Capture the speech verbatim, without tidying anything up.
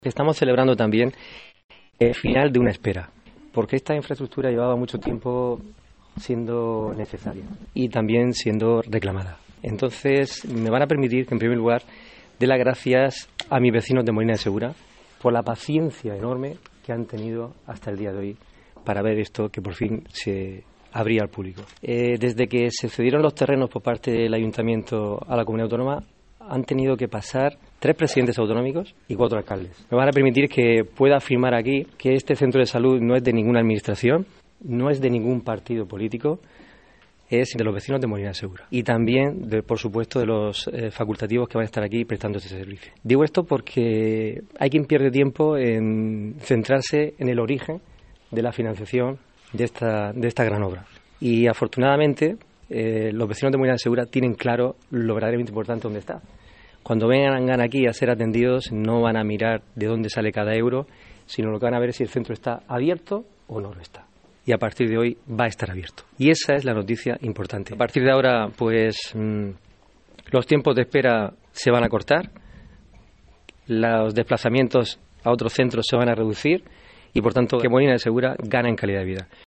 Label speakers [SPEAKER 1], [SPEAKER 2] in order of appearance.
[SPEAKER 1] Estamos celebrando también el final de una espera, porque esta infraestructura llevaba mucho tiempo siendo necesaria y también siendo reclamada. Entonces, me van a permitir que, en primer lugar, dé las gracias a mis vecinos de Molina de Segura por la paciencia enorme que han tenido hasta el día de hoy para ver esto que por fin se abría al público. Eh, desde que se cedieron los terrenos por parte del Ayuntamiento a la Comunidad Autónoma, han tenido que pasar tres presidentes autonómicos y cuatro alcaldes. Me van a permitir que pueda afirmar aquí que este centro de salud no es de ninguna administración, no es de ningún partido político, es de los vecinos de Molina de Segura y también, de, por supuesto, de los eh, facultativos que van a estar aquí prestando este servicio. Digo esto porque hay quien pierde tiempo en centrarse en el origen de la financiación de esta, de esta gran obra. Y afortunadamente, eh, los vecinos de Molina de Segura tienen claro lo verdaderamente importante dónde está. Cuando vengan aquí a ser atendidos, no van a mirar de dónde sale cada euro, sino lo que van a ver es si el centro está abierto o no lo está. Y a partir de hoy va a estar abierto. Y esa es la noticia importante. A partir de ahora, pues, mmm, los tiempos de espera se van a cortar, los desplazamientos a otros centros se van a reducir y, por tanto, que Molina de Segura gana en calidad de vida.